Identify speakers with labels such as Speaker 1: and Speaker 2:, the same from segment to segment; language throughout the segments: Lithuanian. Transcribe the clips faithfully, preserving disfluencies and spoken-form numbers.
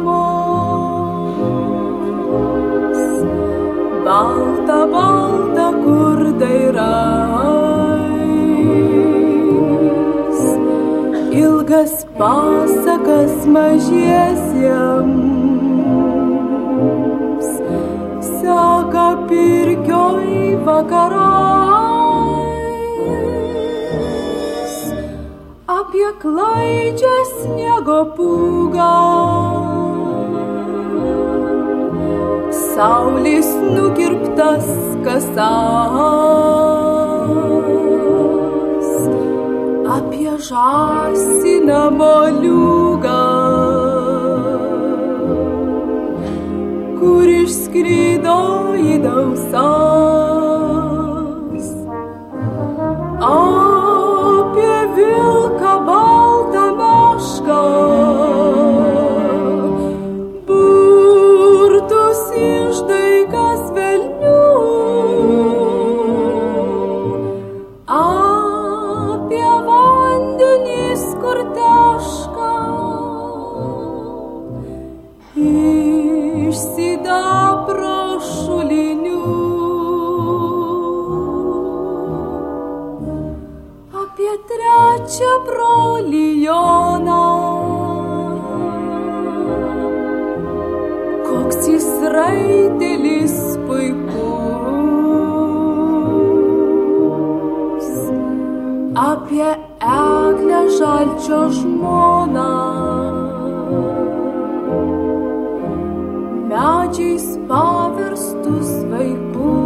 Speaker 1: žiemos. Balta, balta, kur dairais, ilgas pasakas mažiesiems seka pirkioj vakarais, apie klaidžią sniego pūgą, saulės nukirptas kasas, apie žąsiną moliūgą, kur išskrido į dausas, apie vilką baltą mešką, burtus išdaigas velnių, apie vandenys, kur teška iš sidabro šulinių, apie trečią brolį Joną, koks jis raitelis puikus, apie eglę žalčio žmoną, medžiais paverstus vaikus.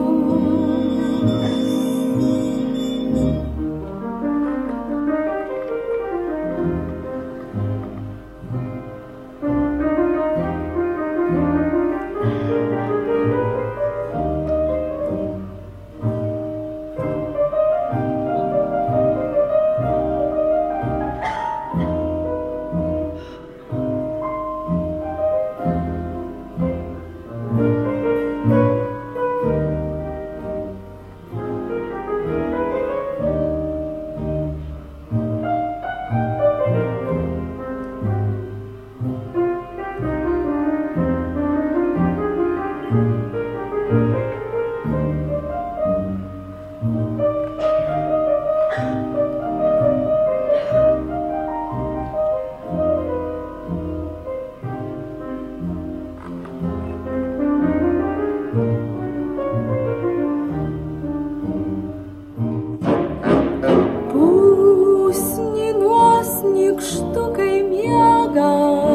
Speaker 1: Pusni nuosnykštukai miega,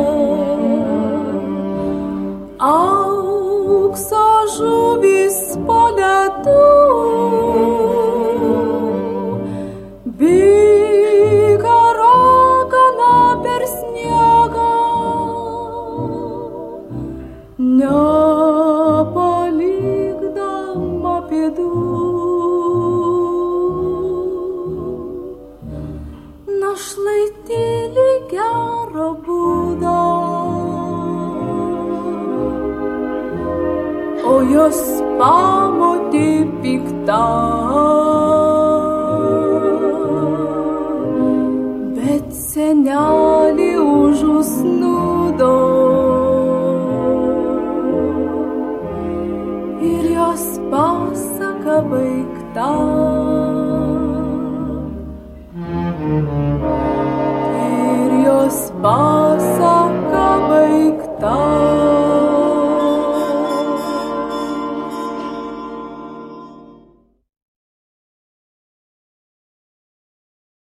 Speaker 1: aukso žuvys po ledu, bėga ragana per sniegą, nepalikdama pėdų. Našlaitėlį gero būdo, o jos pamotė pikta, bet senelį užusnudo ir jos pasaka baigta. Ir jos pasaka